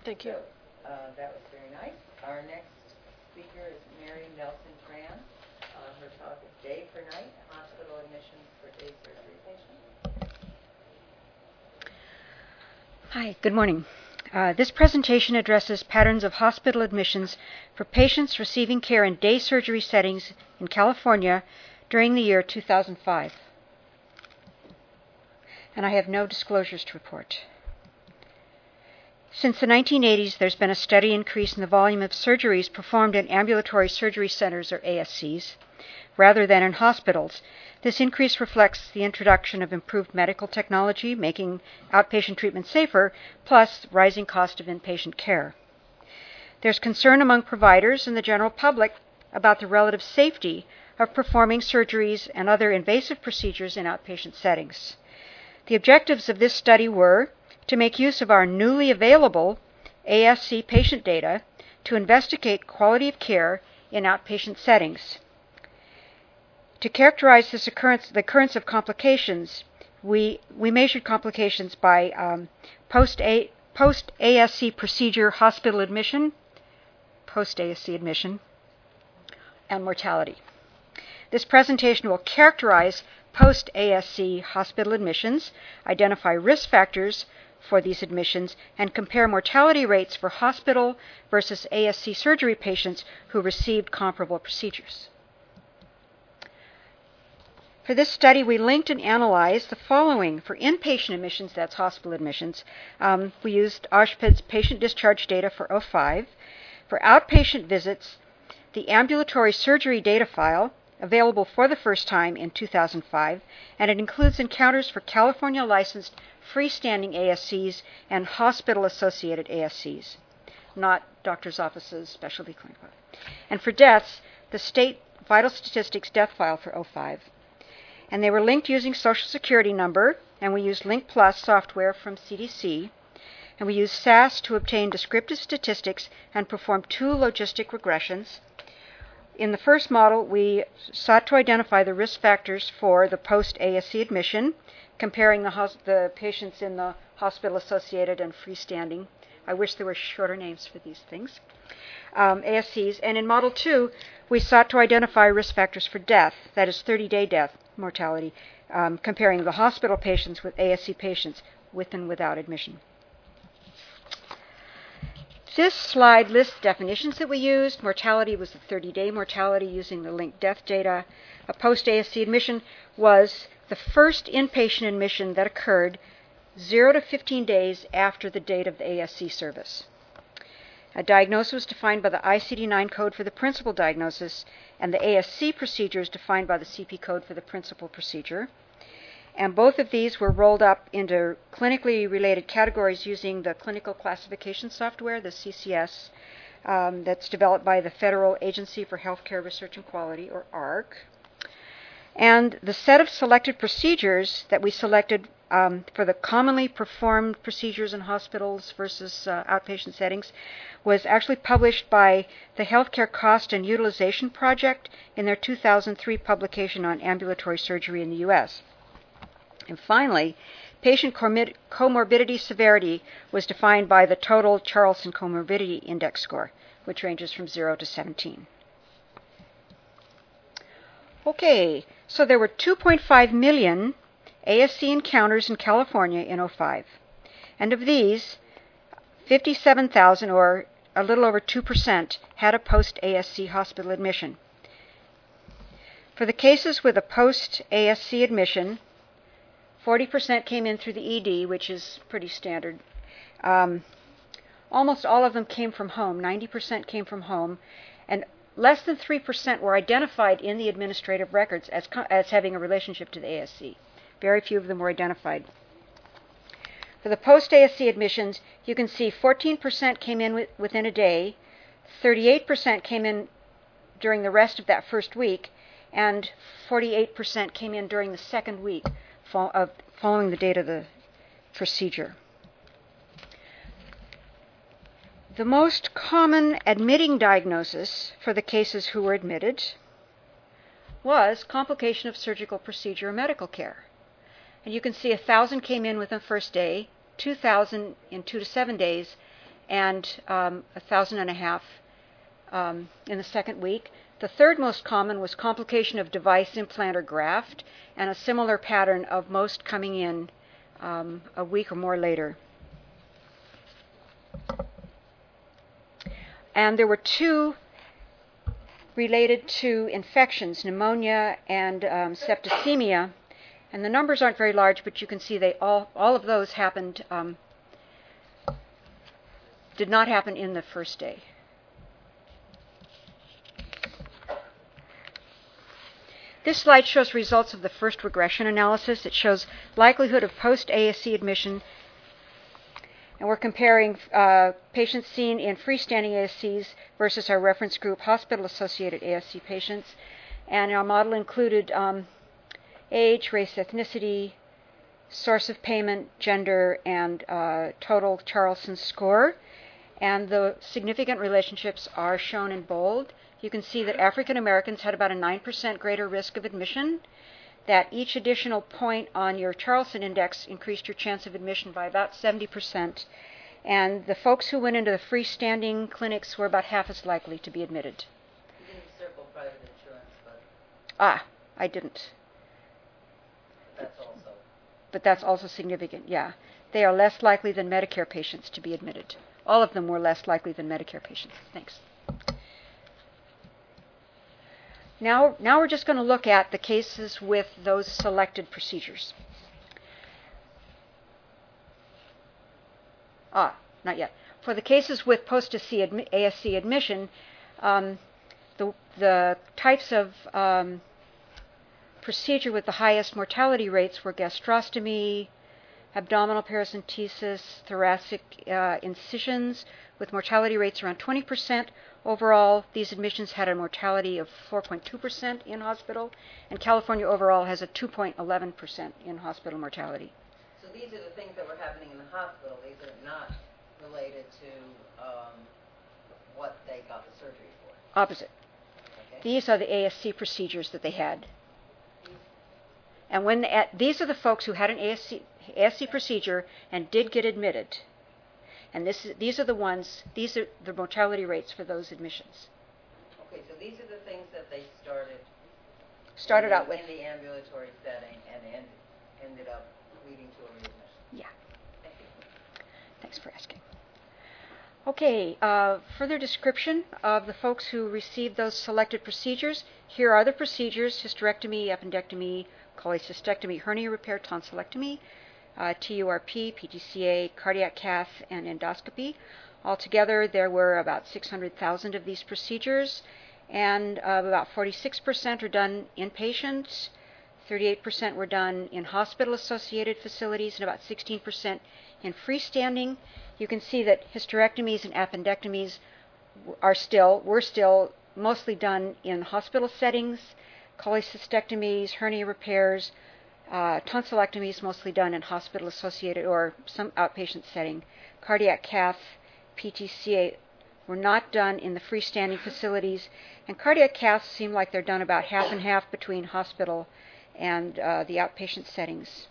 Thank you. So, that was very nice. Our next speaker is Mary Nelson Tran. Her talk is Day for Night, Hospital Admissions for Day Surgery Patients. Hi, good morning. This presentation addresses patterns of hospital admissions for patients receiving care in day surgery settings in California during the year 2005. And I have no disclosures to report. Since the 1980s, there's been a steady increase in the volume of surgeries performed in ambulatory surgery centers, or ASCs, rather than in hospitals. This increase reflects the introduction of improved medical technology, making outpatient treatment safer, plus rising cost of inpatient care. There's concern among providers and the general public about the relative safety of performing surgeries and other invasive procedures in outpatient settings. The objectives of this study were to make use of our newly available ASC patient data to investigate quality of care in outpatient settings. To characterize the occurrence of complications, we measured complications by post-ASC procedure hospital admission, post-ASC admission, and mortality. This presentation will characterize post-ASC hospital admissions, identify risk factors for these admissions, and compare mortality rates for hospital versus ASC surgery patients who received comparable procedures. For this study, we linked and analyzed the following. For inpatient admissions, that's hospital admissions, we used OSHPD's patient discharge data for 05. For outpatient visits, the ambulatory surgery data file, available for the first time in 2005, and it includes encounters for California licensed freestanding ASCs and hospital-associated ASCs, not doctor's offices, specialty clinic. And for deaths, the state vital statistics death file for 05. And they were linked using Social Security number, and we used Link Plus software from CDC, and we used SAS to obtain descriptive statistics and perform 2 logistic regressions. In the first model, we sought to identify the risk factors for the post-ASC admission, comparing the patients in the hospital-associated and freestanding. I wish there were shorter names for these things. ASCs. And in Model 2, we sought to identify risk factors for death, that is 30-day death mortality, comparing the hospital patients with ASC patients with and without admission. This slide lists definitions that we used. Mortality was the 30-day mortality using the linked death data. A post-ASC admission was the first inpatient admission that occurred 0 to 15 days after the date of the ASC service. A diagnosis was defined by the ICD-9 code for the principal diagnosis, and the ASC procedure is defined by the CP code for the principal procedure. And both of these were rolled up into clinically related categories using the clinical classification software, the CCS, that's developed by the Federal Agency for Healthcare Research and Quality, or AHRQ. And the set of selected procedures that we selected for the commonly performed procedures in hospitals versus outpatient settings was actually published by the Healthcare Cost and Utilization Project in their 2003 publication on ambulatory surgery in the U.S. And finally, patient comorbidity severity was defined by the total Charlson Comorbidity Index score, which ranges from 0 to 17. Okay, so there were 2.5 million ASC encounters in California in 05. And of these, 57,000, or a little over 2%, had a post-ASC hospital admission. For the cases with a post-ASC admission, 40% came in through the ED, which is pretty standard. Almost all of them came from home. 90% came from home. And less than 3% were identified in the administrative records as having a relationship to the ASC. Very few of them were identified. For the post-ASC admissions, you can see 14% came in within a day, 38% came in during the rest of that first week, and 48% came in during the second week following the date of the procedure. The most common admitting diagnosis for the cases who were admitted was complication of surgical procedure or medical care. And you can see 1,000 came in within the first day, 2,000 in 2 to 7 days, and 1,500 in the second week. The third most common was complication of device, implant, or graft, and a similar pattern of most coming in a week or more later. And there were two related to infections, pneumonia and septicemia. And the numbers aren't very large, but you can see they all of those happened, did not happen in the first day. This slide shows results of the first regression analysis. It shows likelihood of post-ASC admission. And we're comparing patients seen in freestanding ASCs versus our reference group hospital-associated ASC patients. And our model included age, race, ethnicity, source of payment, gender, and total Charlson score. And the significant relationships are shown in bold. You can see that African Americans had about a 9% greater risk of admission, that each additional point on your Charlson index increased your chance of admission by about 70%, and the folks who went into the freestanding clinics were about half as likely to be admitted. You didn't circle private insurance, I didn't. But that's also significant, yeah. They are less likely than Medicare patients to be admitted. All of them were less likely than Medicare patients. Thanks. Now we're just going to look at the cases with those selected procedures. Not yet. For the cases with post-ASC admission, the types of procedure with the highest mortality rates were gastrostomy, abdominal paracentesis, thoracic incisions, with mortality rates around 20%. Overall, these admissions had a mortality of 4.2% in hospital, and California overall has a 2.11% in hospital mortality. So these are the things that were happening in the hospital. These are not related to what they got the surgery for. Opposite. Okay. These are the ASC procedures that they had. And these are the folks who had an ASC procedure and did get admitted. And these are the mortality rates for those admissions. Okay, so these are the things that they started out with in the ambulatory setting and ended up leading to a readmission. Yeah. Thank you. Thanks for asking. Okay, further description of the folks who received those selected procedures. Here are the procedures: hysterectomy, appendectomy, cholecystectomy, hernia repair, tonsillectomy, TURP, PTCA, cardiac cath, and endoscopy. Altogether, there were about 600,000 of these procedures, and about 46% are done inpatient, 38% were done in hospital-associated facilities, and about 16% in freestanding. You can see that hysterectomies and appendectomies were still mostly done in hospital settings. Cholecystectomies, hernia repairs, tonsillectomies mostly done in hospital-associated or some outpatient setting. Cardiac cath, PTCA were not done in the freestanding facilities, and cardiac caths seem like they're done about half and half between hospital and the outpatient settings.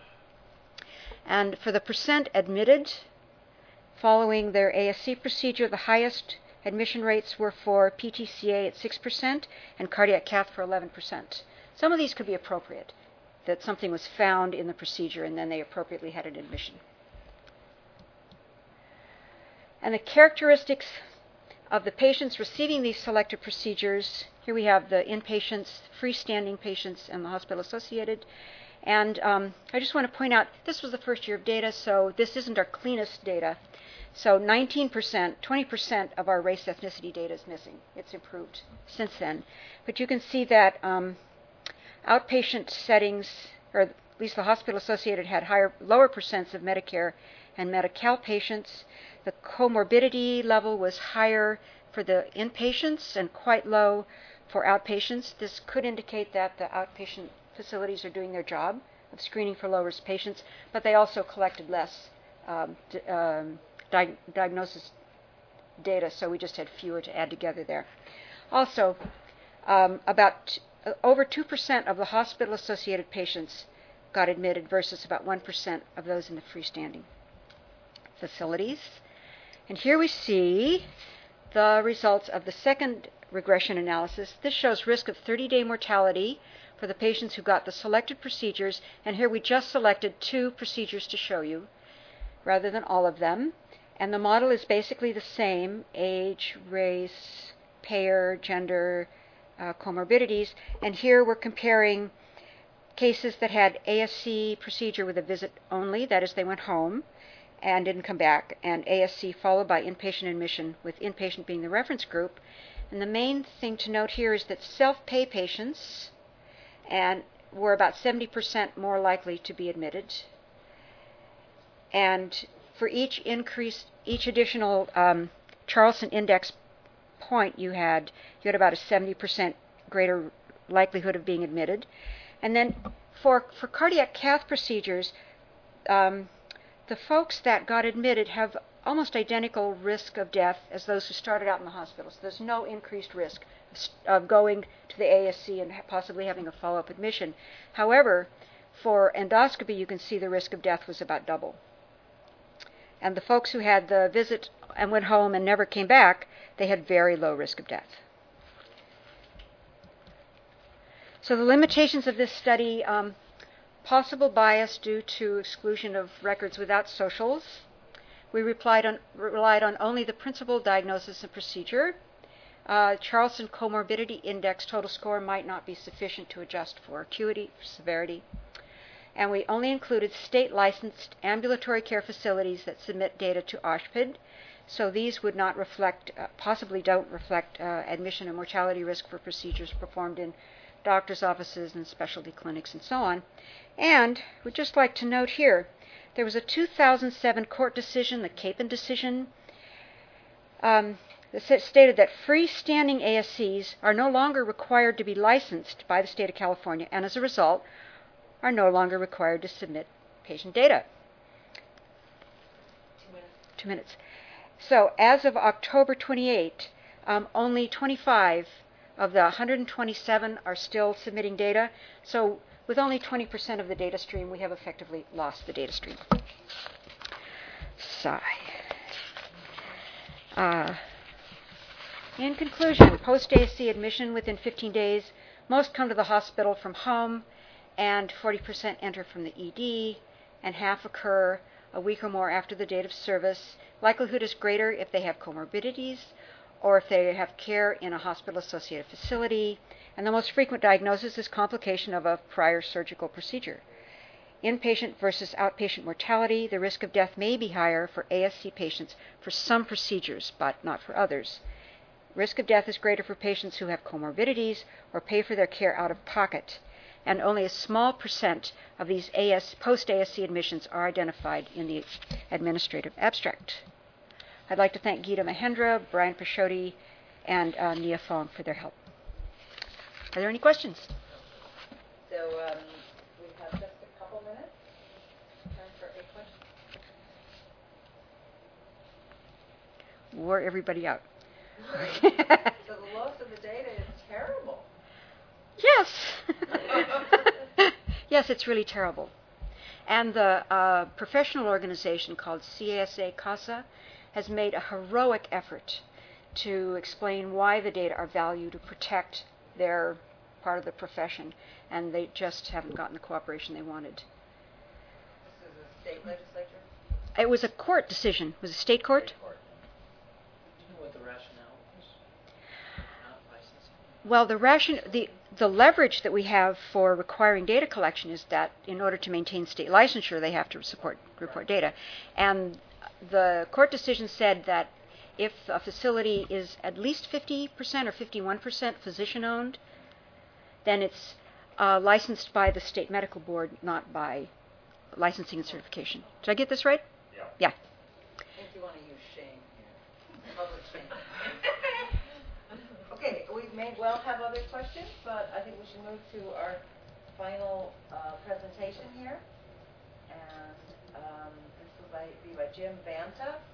And for the percent admitted following their ASC procedure, the highest admission rates were for PTCA at 6% and cardiac cath for 11%. Some of these could be appropriate, that something was found in the procedure and then they appropriately had an admission. And the characteristics of the patients receiving these selected procedures, here we have the inpatients, freestanding patients, and the hospital-associated. And I just want to point out, this was the first year of data, so this isn't our cleanest data. So 19%, 20% of our race ethnicity data is missing. It's improved since then. But you can see that outpatient settings, or at least the hospital-associated, had lower percents of Medicare and Medi-Cal patients. The comorbidity level was higher for the inpatients and quite low for outpatients. This could indicate that the outpatient facilities are doing their job of screening for low-risk patients, but they also collected less diagnosis data, so we just had fewer to add together there. Also, about over 2% of the hospital-associated patients got admitted versus about 1% of those in the freestanding facilities. And here we see the results of the second regression analysis. This shows risk of 30-day mortality for the patients who got the selected procedures. And here we just selected 2 procedures to show you rather than all of them. And the model is basically the same: age, race, payer, gender, comorbidities. And here we're comparing cases that had ASC procedure with a visit only, that is, they went home and didn't come back, and ASC followed by inpatient admission, with inpatient being the reference group. And the main thing to note here is that self-pay patients were about 70% more likely to be admitted. And for each additional Charlson index point you had about a 70% greater likelihood of being admitted. And then for cardiac cath procedures, the folks that got admitted have almost identical risk of death as those who started out in the hospital. So there's no increased risk of going to the ASC and possibly having a follow-up admission. However, for endoscopy, you can see the risk of death was about double. And the folks who had the visit and went home and never came back, they had very low risk of death. So the limitations of this study: possible bias due to exclusion of records without socials. We relied on only the principal diagnosis and procedure. Charlson Comorbidity Index total score might not be sufficient to adjust for acuity, severity. And we only included state-licensed ambulatory care facilities that submit data to OSHPD. So these would not reflect, possibly don't reflect, admission and mortality risk for procedures performed in doctor's offices and specialty clinics and so on. And we'd just like to note here, there was a 2007 court decision, the Capon decision, that stated that freestanding ASCs are no longer required to be licensed by the state of California, and as a result, are no longer required to submit patient data. 2 minutes. So as of October 28, only 25 of the 127 are still submitting data. So with only 20% of the data stream, we have effectively lost the data stream. Sigh. In conclusion, post-ASC admission within 15 days, most come to the hospital from home, and 40% enter from the ED, and half occur a week or more after the date of service. Likelihood is greater if they have comorbidities or if they have care in a hospital-associated facility. And the most frequent diagnosis is complication of a prior surgical procedure. Inpatient versus outpatient mortality: the risk of death may be higher for ASC patients for some procedures, but not for others. Risk of death is greater for patients who have comorbidities or pay for their care out of pocket. And only a small percent of these post-ASC admissions are identified in the administrative abstract. I'd like to thank Geeta Mahendra, Brian Paschotti, and Nia Fong for their help. Are there any questions? So we have just a couple minutes. Time for a question. Wore everybody out. So the loss of the data is terrible. Yes. Yes, it's really terrible. And the professional organization called CASA has made a heroic effort to explain why the data are valued, to protect their part of the profession, and they just haven't gotten the cooperation they wanted. This is a state legislature? It was a court decision. It was a state court. Do you know what the rationale was? Not licensing? Well, the leverage that we have for requiring data collection is that in order to maintain state licensure, they have to report data. And the court decision said that if a facility is at least 50% or 51% physician-owned, then it's licensed by the state medical board, not by licensing and certification. Did I get this right? Yeah. I think you want to use shame here. Public shame. Okay, we may well have other questions, but I think we should move to our final presentation here. And this will be by Jim Banta.